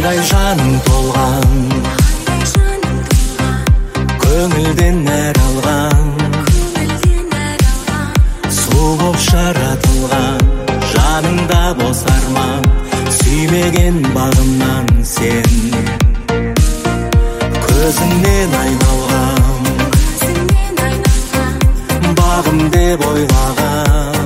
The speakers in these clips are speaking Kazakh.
айдай жаның толған, көңілден нәр алған, су боп жаратылған, жаныңда бос арман, сүймеген бағымнан сен. Көзіңнен айналған, бағым деп ойлаған,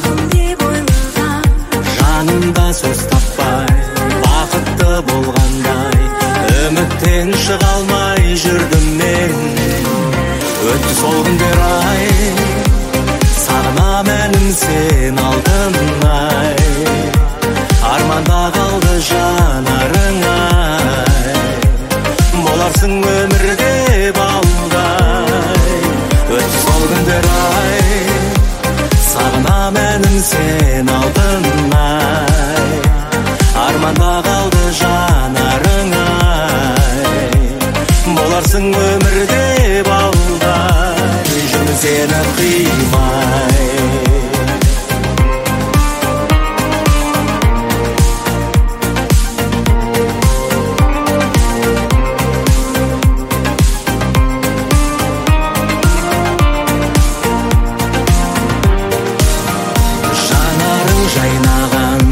жанымда сөз таппай, бақытты болғандай, үміттен шыға алмай жүрдім мен. Өтті сол күндер ай, сағынам әнім сен алтынай, арманда қалды жанарың ай, боларсың өмірде балдай. Өтті сол күндер ай, сағынам әнім сен алтынай, арманда қалды жанарың ай, боларсың өмірде балдай. Жүрмін сені қимай. Жайнаған,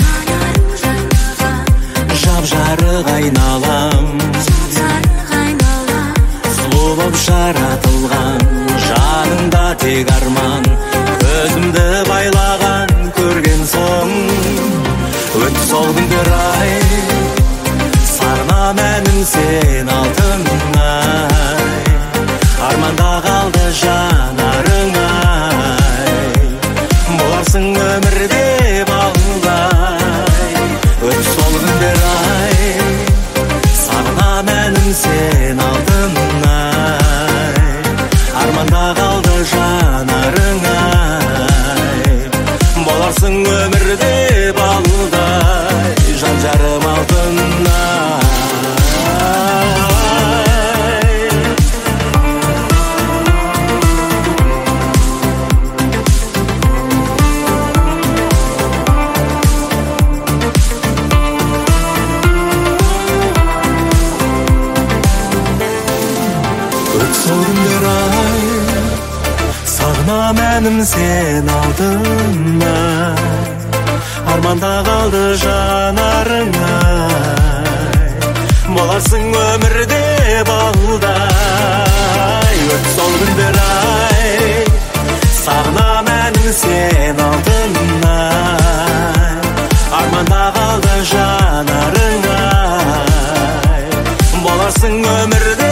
жап-жарық айналам, сұлу боп жаратылған, жанында тек арман, көзімді байлаған көрген соң. Өтті сол күндер ай, сағынам әнім сен алтынай, арманда қалды жанарың ай, боларсың өмірде балдай. Өтті сол күндер ай, сағынам әнім сен алтынай, арманда қалды жанарың ай, боларсың өмірде балдай. Жан жарым алтынай. Сол күндер ай, сағынам әнім сен алтынай, арманда қалды жанарың ай, боларсың өмірде балдай. Өтті сол күндер ай, сағынам әнім сен алтынай, арманда қалды жанарың ай, боларсың өмірде